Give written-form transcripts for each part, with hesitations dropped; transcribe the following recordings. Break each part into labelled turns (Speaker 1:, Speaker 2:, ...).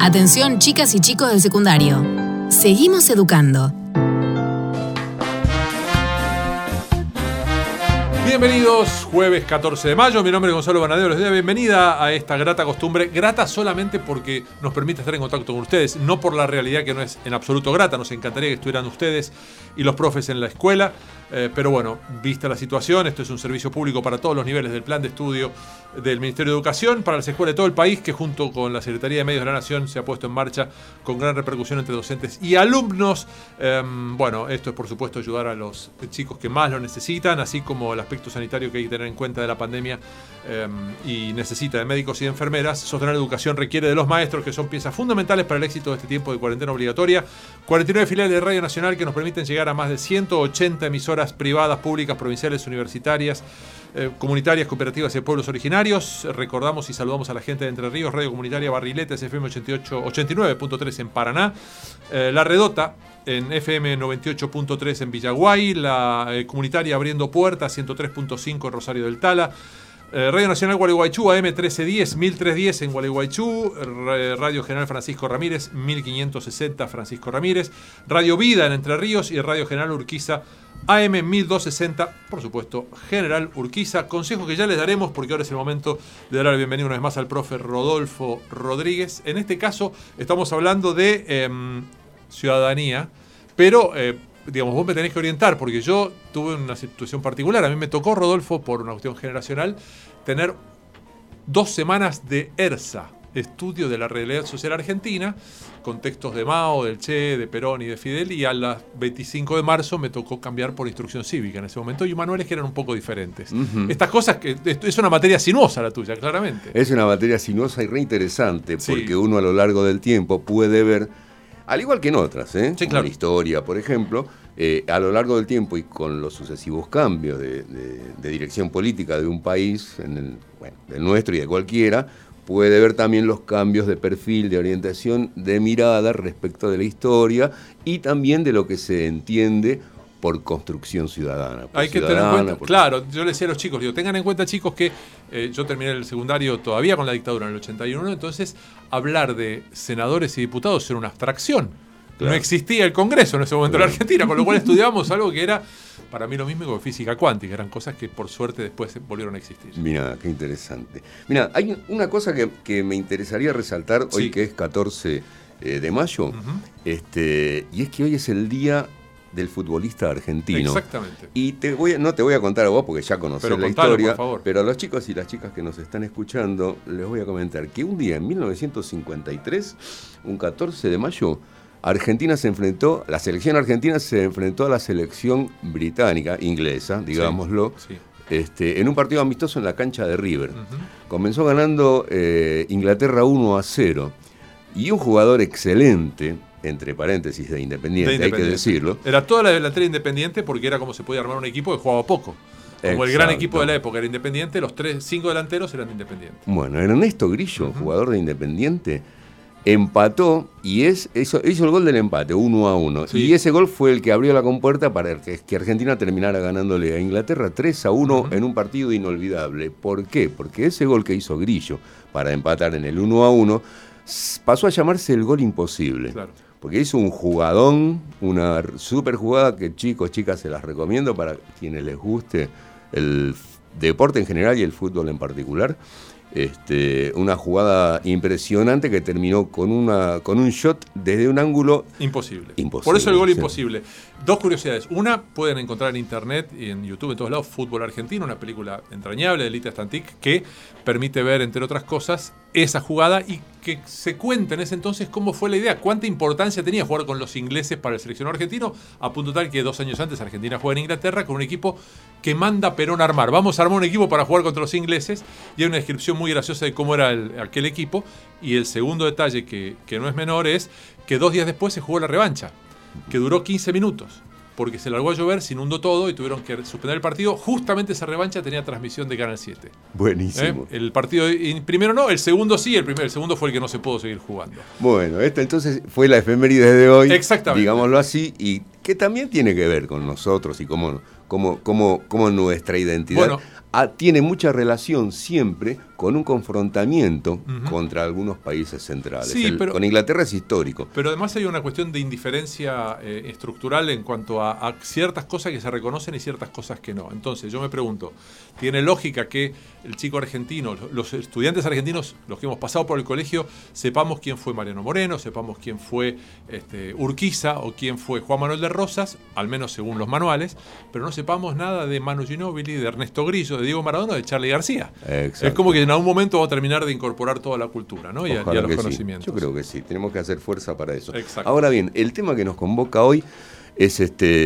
Speaker 1: Atención, chicas y chicos del secundario. Seguimos educando.
Speaker 2: Bienvenidos, jueves 14 de mayo, mi nombre es Gonzalo Banadero, les doy la bienvenida a esta grata costumbre, grata solamente porque nos permite estar en contacto con ustedes, no por la realidad que no es en absoluto grata, nos encantaría que estuvieran ustedes y los profes en la escuela, pero bueno, vista la situación, esto es un servicio público para todos los niveles del plan de estudio del Ministerio de Educación, para las escuelas de todo el país, que junto con la Secretaría de Medios de la Nación se ha puesto en marcha con gran repercusión entre docentes y alumnos. Bueno, esto es por supuesto ayudar a los chicos que más lo necesitan, así como el aspecto sanitario que hay que tener en cuenta de la pandemia y necesita de médicos y de enfermeras. Sostener la educación requiere de los maestros, que son piezas fundamentales para el éxito de este tiempo de cuarentena obligatoria. 49 filiales de Radio Nacional que nos permiten llegar a más de 180 emisoras privadas, públicas, provinciales, universitarias, comunitarias, cooperativas y de pueblos originarios. Recordamos y saludamos a la gente de Entre Ríos, Radio Comunitaria Barriletes, FM 89.3 en Paraná, La Redota en FM 98.3 en Villaguay, la comunitaria Abriendo Puertas 103.5 en Rosario del Tala, Radio Nacional Gualeguaychú, AM 1310, 1310 en Gualeguaychú, Radio General Francisco Ramírez, 1560 Francisco Ramírez, Radio Vida en Entre Ríos y Radio General Urquiza, AM 1260, por supuesto, General Urquiza. Consejo que ya les daremos porque ahora es el momento de dar la bienvenida una vez más al profe Rodolfo Rodríguez. En este caso estamos hablando de ciudadanía, pero digamos, vos me tenés que orientar porque yo tuve una situación particular. A mí me tocó, Rodolfo, por una cuestión generacional, tener 2 semanas de ERSA, estudio de la realidad social argentina, con textos de Mao, del Che, de Perón y de Fidel, y a las 25 de marzo me tocó cambiar por instrucción cívica en ese momento, y manuales que eran un poco diferentes. Estas cosas, que es una materia sinuosa la tuya, claramente.
Speaker 3: Es una materia sinuosa y reinteresante, porque uno a lo largo del tiempo puede ver, al igual que en otras,
Speaker 2: sí, claro,
Speaker 3: como la historia, por ejemplo, a lo largo del tiempo y con los sucesivos cambios de dirección política de un país, del nuestro y de cualquiera, puede ver también los cambios de perfil, de orientación, de mirada respecto de la historia y también de lo que se entiende por construcción ciudadana.
Speaker 2: Hay que tener en cuenta, claro, yo le decía a los chicos, tengan en cuenta, chicos, que yo terminé el secundario todavía con la dictadura en el 81, entonces hablar de senadores y diputados era una abstracción. Claro. No existía el Congreso en ese momento en la Argentina, con lo cual estudiábamos algo que era para mí lo mismo que física cuántica, eran cosas que por suerte después volvieron a existir.
Speaker 3: Mira, qué interesante. Mira, hay una cosa que me interesaría resaltar hoy, que es 14 de mayo, y es que hoy es el día del futbolista argentino.
Speaker 2: Exactamente.
Speaker 3: Y no te voy a contar a vos porque ya conocés la historia, por favor. Pero a los chicos y las chicas que nos están escuchando les voy a comentar que un día en 1953, un 14 de mayo, la selección argentina se enfrentó a la selección británica, inglesa, digámoslo, en un partido amistoso en la cancha de River. Comenzó ganando Inglaterra 1-0 y un jugador excelente, entre paréntesis, de Independiente, hay que decirlo.
Speaker 2: Era toda la delantera Independiente porque era como se podía armar un equipo que jugaba poco. Como el gran equipo de la época era Independiente, los 5 delanteros eran de Independiente.
Speaker 3: Bueno, Ernesto Grillo, jugador de Independiente, empató y hizo el gol del empate, 1-1. Sí. Y ese gol fue el que abrió la compuerta para que Argentina terminara ganándole a Inglaterra 3-1 en un partido inolvidable. ¿Por qué? Porque ese gol que hizo Grillo para empatar en el 1-1 pasó a llamarse el gol imposible. Claro. Porque hizo un jugadón, una super jugada que chicos, chicas, se las recomiendo para quienes les guste el deporte en general y el fútbol en particular. Una jugada impresionante que terminó con un shot desde un ángulo
Speaker 2: imposible. Por eso el gol imposible. 2 curiosidades. Una, pueden encontrar en internet y en YouTube, en todos lados, Fútbol Argentino, una película entrañable de Lita Stantic que permite ver, entre otras cosas, esa jugada y que se cuenta en ese entonces cómo fue la idea, cuánta importancia tenía jugar con los ingleses para el seleccionado argentino, a punto tal que 2 años antes Argentina juega en Inglaterra con un equipo que manda Perón a armar. Vamos a armar un equipo para jugar contra los ingleses, y hay una descripción muy graciosa de cómo era aquel equipo. Y el segundo detalle que no es menor es que 2 días después se jugó la revancha, que duró 15 minutos. Porque se largó a llover, se inundó todo y tuvieron que suspender el partido. Justamente esa revancha tenía transmisión de Canal 7.
Speaker 3: Buenísimo.
Speaker 2: El partido, primero no, el segundo sí, el segundo fue el que no se pudo seguir jugando.
Speaker 3: Bueno, esta entonces fue la efeméride de hoy.
Speaker 2: Exactamente.
Speaker 3: Digámoslo así, y que también tiene que ver con nosotros y cómo nuestra identidad.
Speaker 2: Bueno,
Speaker 3: tiene mucha relación siempre con un confrontamiento contra algunos países centrales.
Speaker 2: Sí,
Speaker 3: con Inglaterra es histórico.
Speaker 2: Pero además hay una cuestión de indiferencia estructural en cuanto a ciertas cosas que se reconocen y ciertas cosas que no. Entonces yo me pregunto, ¿tiene lógica que el chico argentino, los estudiantes argentinos, los que hemos pasado por el colegio, sepamos quién fue Mariano Moreno, sepamos quién fue Urquiza o quién fue Juan Manuel de Rosas, al menos según los manuales, pero no sepamos nada de Manu Ginóbili, de Ernesto Grillo, de Diego Maradona, de Charly García?
Speaker 3: Exacto.
Speaker 2: Es como que en algún momento vamos a terminar de incorporar toda la cultura, ¿no? y a los conocimientos.
Speaker 3: Sí. Yo creo que sí, tenemos que hacer fuerza para eso.
Speaker 2: Exacto.
Speaker 3: Ahora bien, el tema que nos convoca hoy es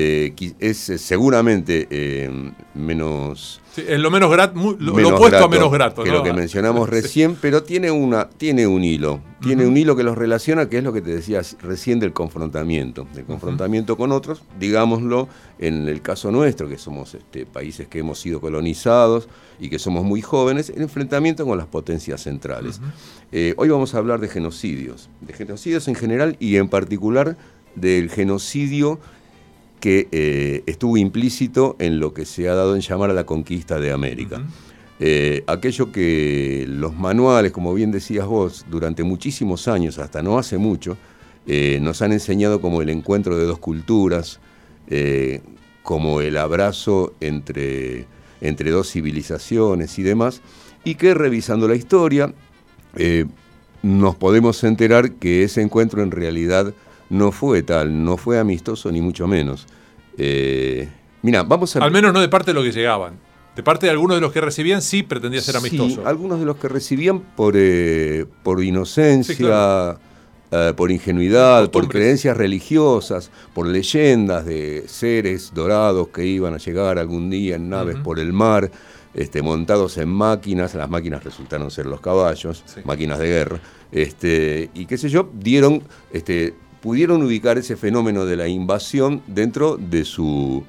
Speaker 3: seguramente menos...
Speaker 2: Sí, es lo menos grato, lo opuesto a menos grato,
Speaker 3: que
Speaker 2: ¿no?
Speaker 3: lo que mencionamos recién, pero tiene un hilo. Tiene un hilo que los relaciona, que es lo que te decía recién del confrontamiento con otros, digámoslo, en el caso nuestro, que somos países que hemos sido colonizados y que somos muy jóvenes, el enfrentamiento con las potencias centrales. Hoy vamos a hablar de genocidios en general y en particular del genocidio que estuvo implícito en lo que se ha dado en llamar a la conquista de América. Aquello que los manuales, como bien decías vos, durante muchísimos años, hasta no hace mucho, nos han enseñado como el encuentro de dos culturas, como el abrazo entre dos civilizaciones y demás, y que revisando la historia nos podemos enterar que ese encuentro en realidad no fue tal, no fue amistoso ni mucho menos. Mira, vamos a...
Speaker 2: Al menos no de parte de los que llegaban. De parte de algunos de los que recibían sí pretendía ser amistoso.
Speaker 3: Sí, algunos de los que recibían por inocencia, sí, claro, por ingenuidad, por creencias religiosas, por leyendas de seres dorados que iban a llegar algún día en naves por el mar, montados en máquinas. Las máquinas resultaron ser los caballos, sí, máquinas de guerra, y qué sé yo, pudieron ubicar ese fenómeno de la invasión dentro de su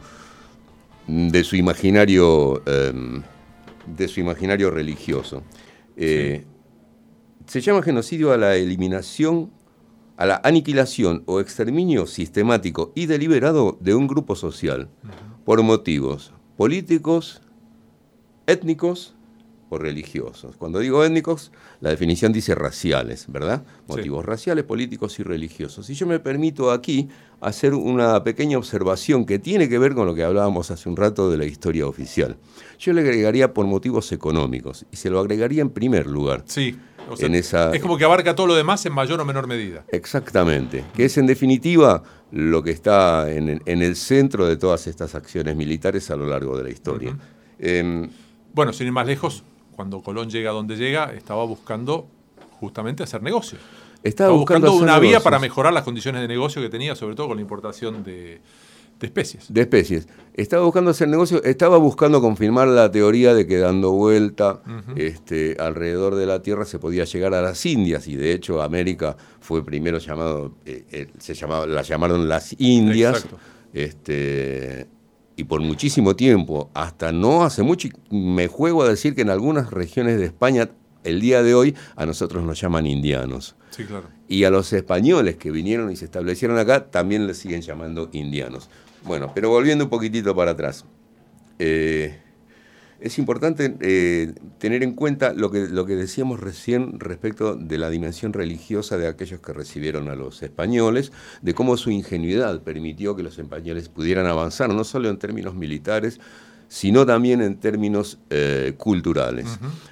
Speaker 3: imaginario religioso. Sí. Se llama genocidio a la eliminación, a la aniquilación o exterminio sistemático y deliberado de un grupo social por motivos políticos, étnicos o religiosos. Cuando digo étnicos, la definición dice raciales, ¿verdad? Motivos raciales, políticos y religiosos. Y yo me permito aquí hacer una pequeña observación que tiene que ver con lo que hablábamos hace un rato de la historia oficial. Yo le agregaría por motivos económicos, y se lo agregaría en primer lugar.
Speaker 2: Sí, o sea, es como que abarca todo lo demás en mayor o menor medida. Exactamente,
Speaker 3: que es en definitiva lo que está en el centro de todas estas acciones militares a lo largo de la historia.
Speaker 2: Bueno, sin ir más lejos, cuando Colón llega donde llega, estaba buscando justamente hacer negocio. Estaba buscando una vía para mejorar las condiciones de negocio que tenía, sobre todo con la importación de especies.
Speaker 3: De especies. Estaba buscando hacer negocio, estaba buscando confirmar la teoría de que dando vuelta alrededor de la Tierra se podía llegar a las Indias, y de hecho América fue primero llamado, la llamaron las Indias. Exacto. Y por muchísimo tiempo, hasta no hace mucho, me juego a decir que en algunas regiones de España, el día de hoy, a nosotros nos llaman indianos.
Speaker 2: Sí, claro.
Speaker 3: Y a los españoles que vinieron y se establecieron acá, también les siguen llamando indianos. Bueno, pero volviendo un poquitito para atrás. Es importante tener en cuenta lo que decíamos recién respecto de la dimensión religiosa de aquellos que recibieron a los españoles, de cómo su ingenuidad permitió que los españoles pudieran avanzar, no solo en términos militares, sino también en términos culturales.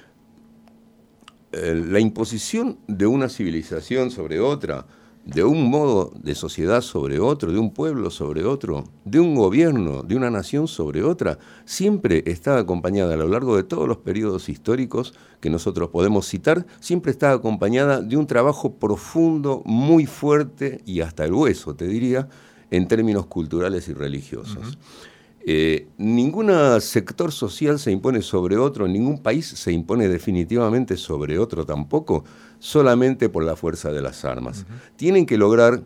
Speaker 3: La imposición de una civilización sobre otra, de un modo de sociedad sobre otro, de un pueblo sobre otro, de un gobierno, de una nación sobre otra, siempre está acompañada a lo largo de todos los periodos históricos que nosotros podemos citar, siempre está acompañada de un trabajo profundo, muy fuerte y hasta el hueso, te diría, en términos culturales y religiosos. Ningún sector social se impone sobre otro, ningún país se impone definitivamente sobre otro tampoco, solamente por la fuerza de las armas. Tienen que lograr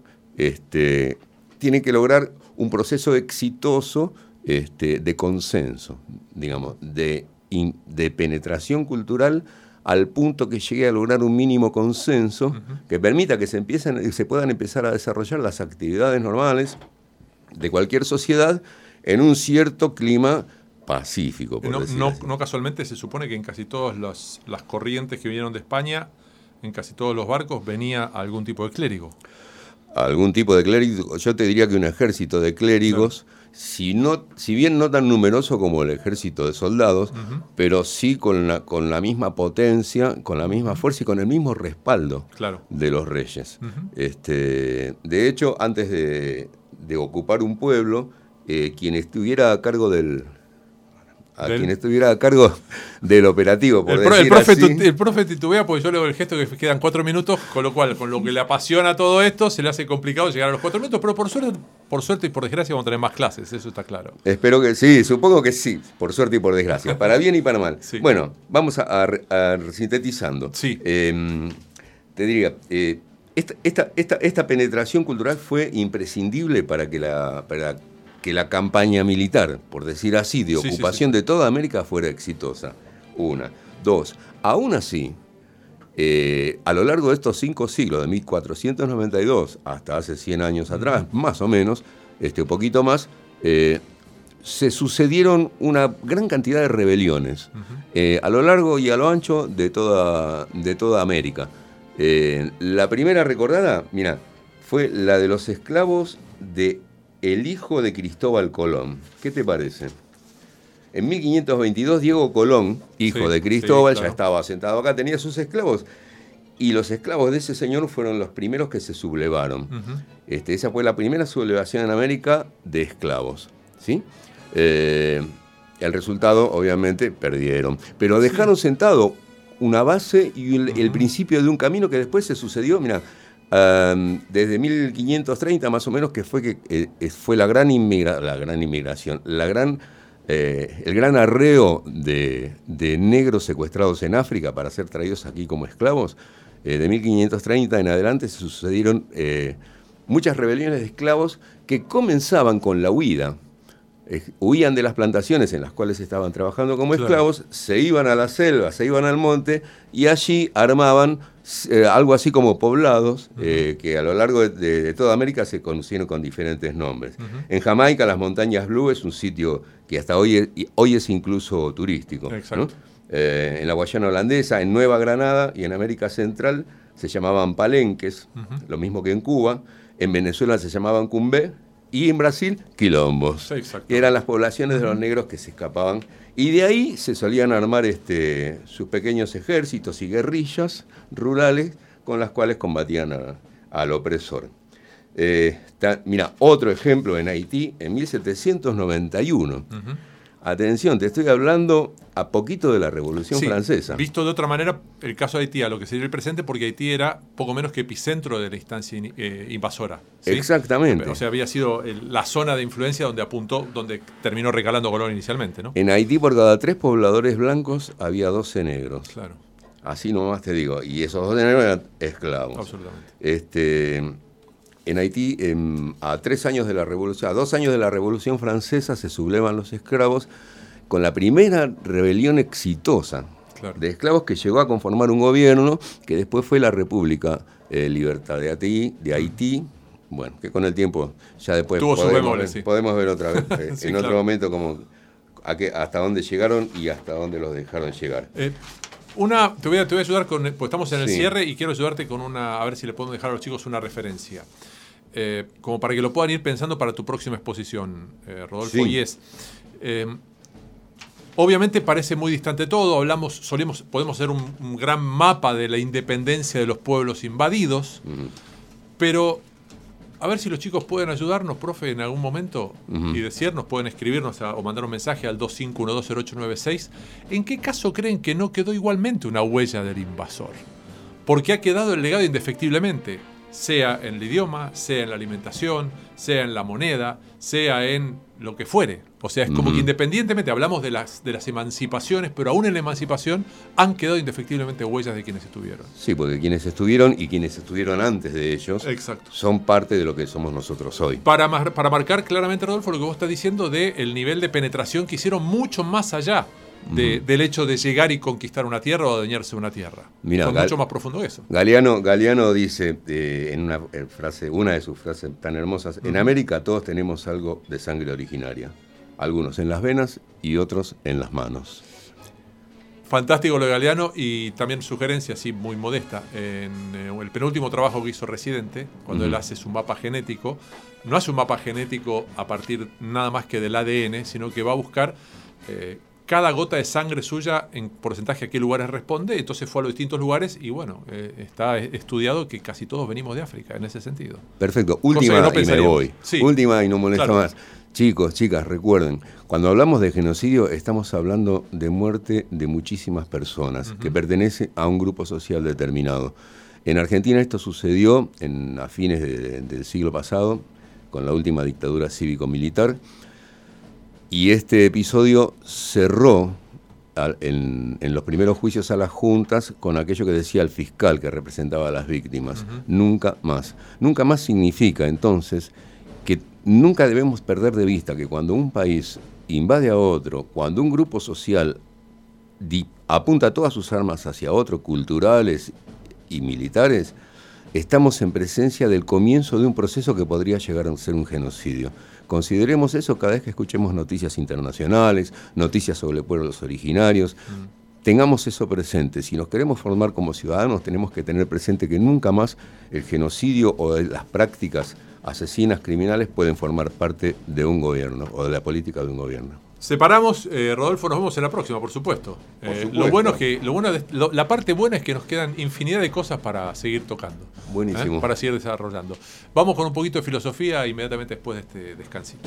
Speaker 3: un proceso exitoso de consenso, digamos, de penetración cultural, al punto que llegue a lograr un mínimo consenso que permita que se puedan empezar a desarrollar las actividades normales de cualquier sociedad en un cierto clima pacífico, por decir así.
Speaker 2: No casualmente se supone que en casi todas las corrientes que vinieron de España, en casi todos los barcos, venía algún tipo de clérigo.
Speaker 3: Algún tipo de clérigo, yo te diría que un ejército de clérigos, claro. Si bien no tan numeroso como el ejército de soldados, pero sí con la misma potencia, con la misma fuerza y con el mismo respaldo de los reyes. De hecho, antes de ocupar un pueblo, quien estuviera a cargo quien estuviera a cargo del operativo, por decir así.
Speaker 2: El profe titubea porque yo le doy el gesto que quedan 4 minutos, con lo cual, con lo que le apasiona todo esto, se le hace complicado llegar a los 4 minutos, pero por suerte y por desgracia vamos a tener más clases, eso está claro.
Speaker 3: Espero que sí, supongo que sí, por suerte y por desgracia, para bien y para mal. Sí. Bueno, vamos a sintetizando.
Speaker 2: Sí.
Speaker 3: Te diría, esta penetración cultural fue imprescindible para que la campaña militar, por decir así, de ocupación de toda América fuera exitosa. 1. 2. Aún así, a lo largo de estos 5 siglos, de 1492 hasta hace 100 años atrás, más o menos, un poquito más, se sucedieron una gran cantidad de rebeliones a lo largo y a lo ancho de toda América. La primera recordada, mira, fue la de los esclavos de el hijo de Cristóbal Colón. ¿Qué te parece? En 1522, Diego Colón, hijo de Cristóbal, ya estaba asentado acá, tenía sus esclavos, y los esclavos de ese señor fueron los primeros que se sublevaron. Esa fue la primera sublevación en América de esclavos, ¿sí? El resultado, obviamente, perdieron, pero dejaron sentado una base y el principio de un camino que después se sucedió, mira, desde 1530 más o menos, que fue la gran inmigración, el gran arreo de negros secuestrados en África para ser traídos aquí como esclavos. De 1530 en adelante se sucedieron muchas rebeliones de esclavos que comenzaban con la huida. Huían de las plantaciones en las cuales estaban trabajando como esclavos, se iban a la selva, se iban al monte y allí armaban algo así como poblados que a lo largo de toda América se conocieron con diferentes nombres. En Jamaica, las Montañas Blue es un sitio que hasta hoy es incluso turístico, ¿no? En la Guayana holandesa, en Nueva Granada y en América Central se llamaban palenques, lo mismo que en Cuba. En Venezuela se llamaban cumbé. Y en Brasil, quilombos, que eran las poblaciones de los negros que se escapaban. Y de ahí se solían armar sus pequeños ejércitos y guerrillas rurales con las cuales combatían al opresor. Mira, otro ejemplo en Haití, en 1791. Atención, te estoy hablando a poquito de la Revolución Francesa.
Speaker 2: Visto de otra manera, el caso de Haití a lo que sería el presente, porque Haití era poco menos que epicentro de la instancia invasora. ¿Sí?
Speaker 3: Exactamente.
Speaker 2: O sea, había sido la zona de influencia donde terminó recalando Colón inicialmente, ¿no?
Speaker 3: En Haití, por cada 3 pobladores blancos, había 12 negros.
Speaker 2: Claro.
Speaker 3: Así nomás te digo. Y esos 12 negros eran esclavos.
Speaker 2: Absolutamente.
Speaker 3: En Haití, a 2 años de la Revolución Francesa, se sublevan los esclavos con la primera rebelión exitosa de esclavos que llegó a conformar un gobierno que después fue la República Libertad de Haití. Bueno, que con el tiempo ya después podemos ver otra vez en otro momento hasta dónde llegaron y hasta dónde los dejaron llegar.
Speaker 2: Te voy a ayudar porque estamos en el cierre y quiero ayudarte con a ver si le podemos dejar a los chicos una referencia. Como para que lo puedan ir pensando para tu próxima exposición, Rodolfo. Y es, obviamente parece muy distante todo, podemos hacer un gran mapa de la independencia de los pueblos invadidos, pero a ver si los chicos pueden ayudarnos, profe, en algún momento y decirnos, pueden escribirnos o mandar un mensaje al 25120896. ¿En qué caso creen que no quedó igualmente una huella del invasor? Porque ha quedado el legado indefectiblemente, sea en el idioma, sea en la alimentación, sea en la moneda, sea en lo que fuere. O sea, es como que independientemente hablamos de las emancipaciones, pero aún en la emancipación han quedado indefectiblemente huellas de quienes estuvieron.
Speaker 3: Sí, porque quienes estuvieron y quienes estuvieron antes de ellos son parte de lo que somos nosotros hoy.
Speaker 2: Para marcar claramente, Rodolfo, lo que vos estás diciendo del nivel de penetración que hicieron mucho más allá del hecho de llegar y conquistar una tierra o adueñarse de una tierra.
Speaker 3: Mirá,
Speaker 2: fue mucho más profundo que eso.
Speaker 3: Galeano dice en una de sus frases tan hermosas, en América todos tenemos algo de sangre originaria. algunos en las venas y otros en las manos.
Speaker 2: Fantástico lo de Galeano, y también sugerencia así muy modesta. En el penúltimo trabajo que hizo Residente, cuando él hace su mapa genético, no hace un mapa genético a partir nada más que del ADN, sino que va a buscar cada gota de sangre suya en porcentaje a qué lugares responde. Entonces fue a los distintos lugares y bueno, está estudiado que casi todos venimos de África en ese sentido.
Speaker 3: Perfecto, última y me voy.
Speaker 2: Sí.
Speaker 3: Última y no molesto más. Chicos, chicas, recuerden, cuando hablamos de genocidio estamos hablando de muerte de muchísimas personas que pertenecen a un grupo social determinado. En Argentina esto sucedió a fines del siglo pasado, con la última dictadura cívico-militar, y este episodio cerró en los primeros juicios a las juntas con aquello que decía el fiscal que representaba a las víctimas. Nunca más. Nunca más significa entonces que nunca debemos perder de vista que cuando un país invade a otro, cuando un grupo social apunta todas sus armas hacia otro, culturales y militares, estamos en presencia del comienzo de un proceso que podría llegar a ser un genocidio. Consideremos eso cada vez que escuchemos noticias internacionales, noticias sobre pueblos originarios. Tengamos eso presente. Si nos queremos formar como ciudadanos, tenemos que tener presente que nunca más el genocidio o las prácticas asesinas criminales pueden formar parte de un gobierno o de la política de un gobierno.
Speaker 2: Separamos, Rodolfo, nos vemos en la próxima, por supuesto. La parte buena es que nos quedan infinidad de cosas para seguir tocando.
Speaker 3: Buenísimo.
Speaker 2: Para seguir desarrollando. Vamos con un poquito de filosofía inmediatamente después de este descansito.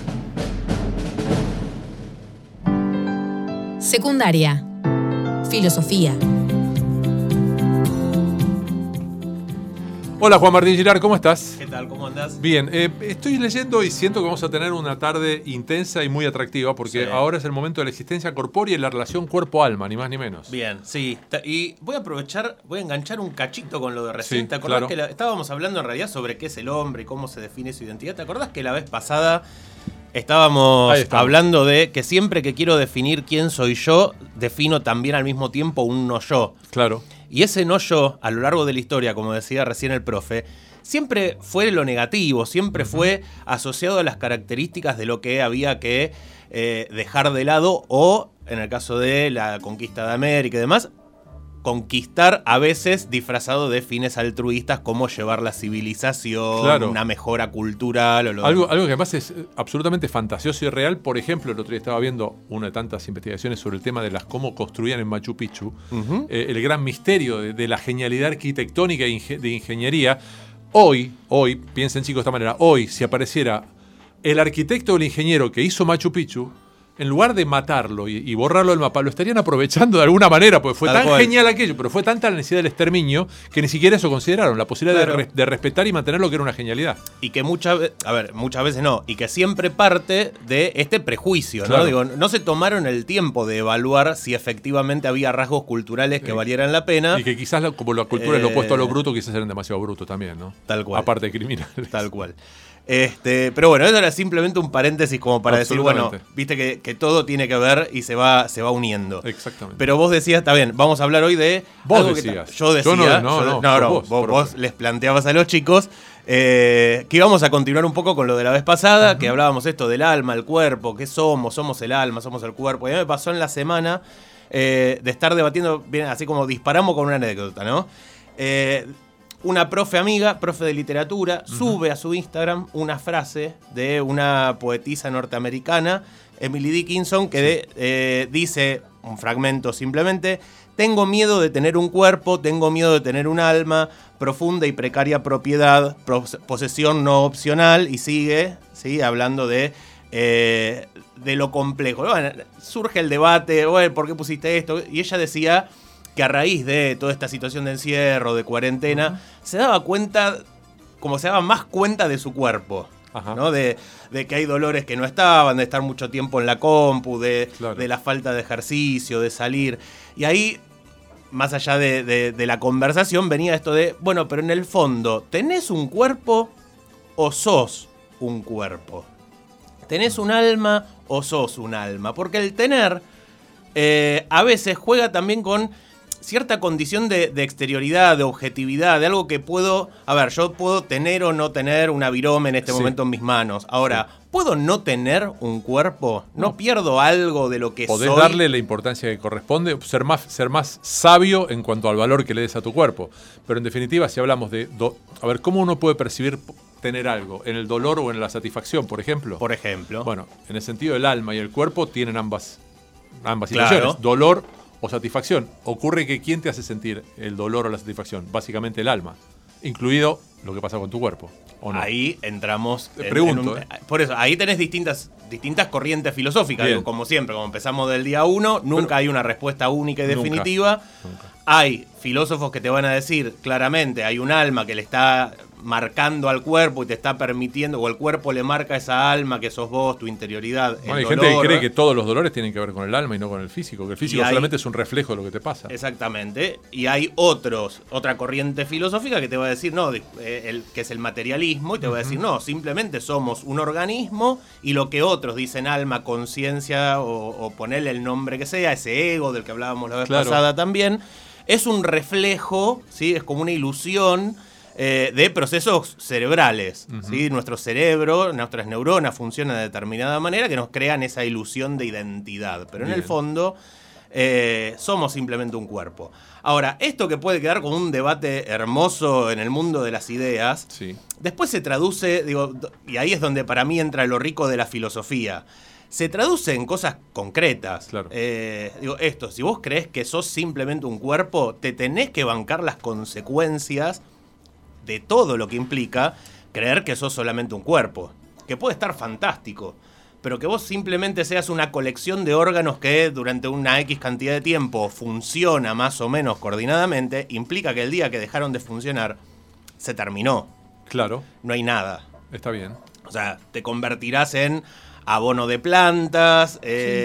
Speaker 1: Secundaria. Filosofía.
Speaker 2: Hola Juan Martín Girard, ¿cómo estás?
Speaker 4: ¿Qué tal? ¿Cómo andás?
Speaker 2: Bien, estoy leyendo y siento que vamos a tener una tarde intensa y muy atractiva porque ahora es el momento de la existencia corpórea y la relación cuerpo-alma, ni más ni menos.
Speaker 4: Bien, sí. Y voy a enganchar un cachito con lo de recién.
Speaker 2: Sí,
Speaker 4: ¿Te acordás
Speaker 2: claro.
Speaker 4: que estábamos hablando en realidad sobre qué es el hombre y cómo se define su identidad? ¿Te acordás que la vez pasada estábamos hablando de que siempre que quiero definir quién soy yo, defino también al mismo tiempo un no yo?
Speaker 2: Claro.
Speaker 4: Y ese no yo, a lo largo de la historia, como decía recién el profe, siempre fue lo negativo, siempre fue asociado a las características de lo que había que dejar de lado o, en el caso de la conquista de América y demás, conquistar a veces disfrazado de fines altruistas como llevar la civilización,
Speaker 2: claro,
Speaker 4: una mejora cultural.
Speaker 2: Algo que además es absolutamente fantasioso y real. Por ejemplo, el otro día estaba viendo una de tantas investigaciones sobre el tema de cómo construían en Machu Picchu, el gran misterio de la genialidad arquitectónica e de ingeniería. Hoy, piensen chicos de esta manera, hoy si apareciera el arquitecto o el ingeniero que hizo Machu Picchu, en lugar de matarlo y borrarlo del mapa, lo estarían aprovechando de alguna manera, porque fue tan genial aquello, pero fue tanta la necesidad del exterminio que ni siquiera eso consideraron, la posibilidad de respetar y mantener lo que era una genialidad.
Speaker 4: Y que muchas veces no, y que siempre parte de este prejuicio, ¿no?
Speaker 2: Claro.
Speaker 4: Digo, no se tomaron el tiempo de evaluar si efectivamente había rasgos culturales que valieran la pena.
Speaker 2: Y que quizás como la cultura es lo opuesto a lo bruto, quizás eran demasiado brutos también, ¿no?
Speaker 4: Tal cual.
Speaker 2: Aparte de criminales.
Speaker 4: Tal cual. Pero bueno, eso era simplemente un paréntesis como para decir, bueno, viste que todo tiene que ver y se va uniendo.
Speaker 2: Exactamente.
Speaker 4: Pero vos decías, está bien, vamos a hablar hoy de...
Speaker 2: Vos decías.
Speaker 4: Yo decía, vos les planteabas a los chicos que íbamos a continuar un poco con lo de la vez pasada, que hablábamos esto del alma, el cuerpo, qué somos el alma, somos el cuerpo. Y a mí me pasó en la semana de estar debatiendo, bien, así como disparamos con una anécdota, ¿no? Una profe de literatura, sube a su Instagram una frase de una poetisa norteamericana, Emily Dickinson, que dice, un fragmento simplemente: tengo miedo de tener un cuerpo, tengo miedo de tener un alma, profunda y precaria propiedad, posesión no opcional, y sigue, ¿sí?, hablando de lo complejo. Bueno, surge el debate, bueno, ¿por qué pusiste esto? Y ella decía que a raíz de toda esta situación de encierro, de cuarentena, se daba más cuenta de su cuerpo, ¿no? De que hay dolores que no estaban, de estar mucho tiempo en la compu, de la falta de ejercicio, de salir. Y ahí, más allá de la conversación, venía esto de, bueno, pero en el fondo, ¿tenés un cuerpo o sos un cuerpo? ¿Tenés un alma o sos un alma? Porque el tener a veces juega también con cierta condición de exterioridad, de objetividad, de algo que puedo... A ver, yo puedo tener o no tener una virome en este momento en mis manos. Ahora, ¿puedo no tener un cuerpo? ¿No pierdo algo de lo que
Speaker 2: Podés
Speaker 4: soy?
Speaker 2: darle la importancia que corresponde, ser más sabio en cuanto al valor que le des a tu cuerpo. Pero en definitiva, si hablamos de... a ver, ¿cómo uno puede percibir tener algo? ¿En el dolor o en la satisfacción, por ejemplo?
Speaker 4: Por ejemplo.
Speaker 2: Bueno, en el sentido del alma y el cuerpo tienen ambas situaciones.
Speaker 4: Claro.
Speaker 2: Dolor o satisfacción. Ocurre que ¿quién te hace sentir el dolor o la satisfacción? Básicamente el alma, incluido lo que pasa con tu cuerpo, ¿o no?
Speaker 4: Ahí entramos...
Speaker 2: Te pregunto,
Speaker 4: Por eso, ahí tenés distintas corrientes filosóficas. Digo, como siempre, como empezamos del día 1, nunca hay una respuesta única y definitiva.
Speaker 2: Nunca.
Speaker 4: Hay filósofos que te van a decir claramente, hay un alma que le está marcando al cuerpo y te está permitiendo, o el cuerpo le marca a esa alma que sos vos, tu interioridad.
Speaker 2: Bueno, hay gente que cree que todos los dolores tienen que ver con el alma y no con el físico, que el físico solamente es un reflejo de lo que te pasa.
Speaker 4: Exactamente. Y hay otra corriente filosófica que te va a decir, no, que es el materialismo, y te va a decir, no, simplemente somos un organismo y lo que otros dicen alma, conciencia o ponerle el nombre que sea, ese ego del que hablábamos la vez pasada también, es un reflejo, ¿sí? Es como una ilusión de procesos cerebrales. ¿Sí? Nuestro cerebro, nuestras neuronas funcionan de determinada manera que nos crean esa ilusión de identidad. Pero en el fondo somos simplemente un cuerpo. Ahora, esto que puede quedar como un debate hermoso en el mundo de las ideas, después se traduce, y ahí es donde para mí entra lo rico de la filosofía. Se traduce en cosas concretas.
Speaker 2: Claro.
Speaker 4: Si vos crees que sos simplemente un cuerpo, te tenés que bancar las consecuencias de todo lo que implica creer que sos solamente un cuerpo. Que puede estar fantástico, pero que vos simplemente seas una colección de órganos que durante una X cantidad de tiempo funciona más o menos coordinadamente, implica que el día que dejaron de funcionar, se terminó.
Speaker 2: Claro.
Speaker 4: No hay nada.
Speaker 2: Está bien.
Speaker 4: O sea, te convertirás en abono de plantas,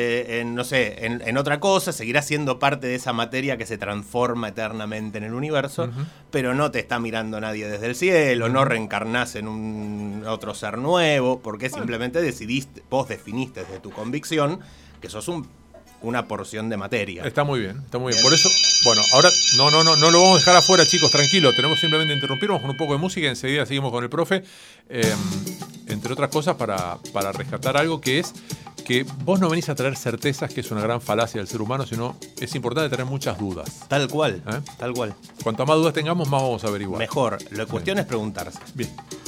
Speaker 4: en otra cosa, seguirás siendo parte de esa materia que se transforma eternamente en el universo, pero no te está mirando nadie desde el cielo, no reencarnás en un otro ser nuevo, porque simplemente vos definiste desde tu convicción que sos una porción de materia.
Speaker 2: Está muy bien, está muy bien. Por eso, bueno, ahora no lo vamos a dejar afuera, chicos, tranquilo. Tenemos simplemente interrumpirnos con un poco de música y enseguida seguimos con el profe. Entre otras cosas, para rescatar algo que es que vos no venís a traer certezas, que es una gran falacia del ser humano, sino es importante tener muchas dudas.
Speaker 4: Tal cual, tal cual.
Speaker 2: Cuanto más dudas tengamos, más vamos a averiguar.
Speaker 4: Mejor, la cuestión es preguntarse.
Speaker 2: Bien.